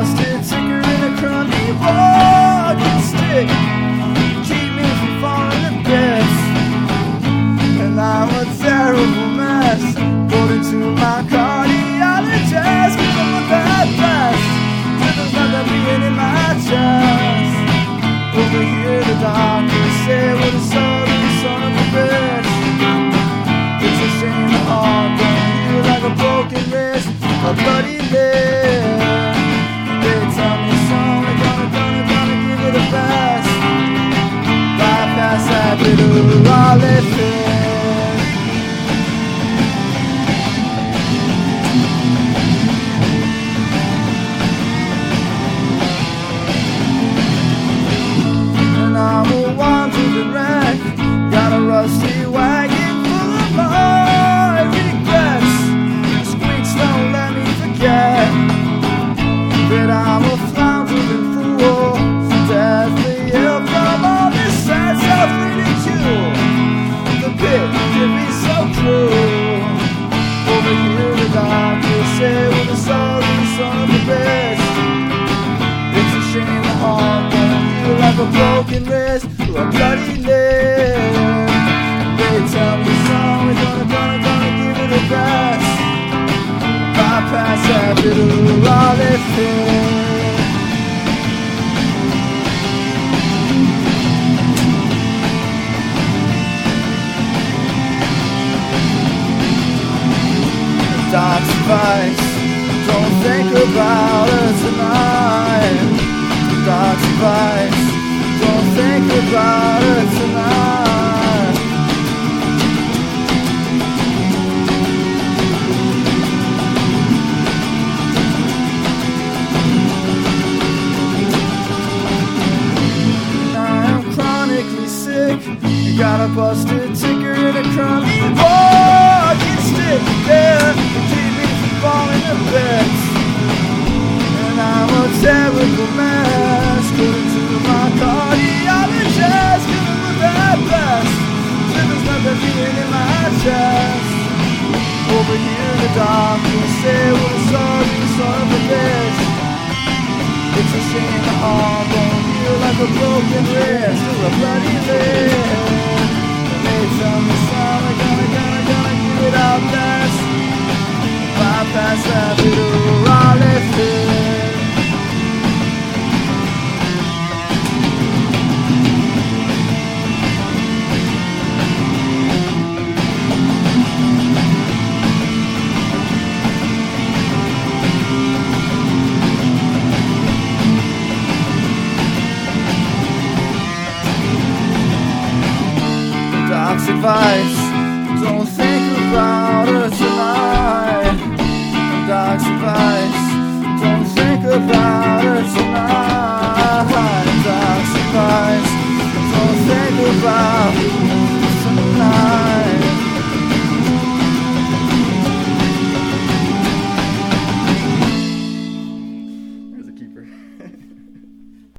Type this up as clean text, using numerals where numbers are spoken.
busted ticker and a crummy walking stick. Keep me from falling to bits. And I'm a terrible mess. According to my cardiologist, 'cause I'm a bad best. There's nothing being in my chest. Over here the doctors say what a sorry son of a bitch. It's a shame the heart don't heal like a broken wrist, a bloody lip. They tell me son, we're gonna give it a best. Bypass that little olive fit. I'm a wandering wreck, got a rusty wagon full of my regrets. The squeaks don't let me forget that I'm a floundering fool, deathly ill from all this sad self-ridicule. The pit can be so cruel. Over here the doctors say we're the sorry son of a bitch. It's a shame the heart won't heal like a broken wrist or a bloody lip. They tell me son, we're gonna give it a best. Bypass that little olive fit. Doc's advice, don't think about it tonight. Doc's advice, don't think about it tonight. I am chronically sick. You got a busted ticker and a crummy walking stick there to keep me from falling to bits. And I'm a terrible mess. According to my cardiologist, 'cause I'm a bad best. There's nothing beating in my chest. Over here the doctors say what a sorry son of a bitch. It's a shame the heart won't heal like a broken wrist or a bloody lip. And they tell me son, we're gonna give it our best. Bypass that little olive fit. Doc's advice, don't think about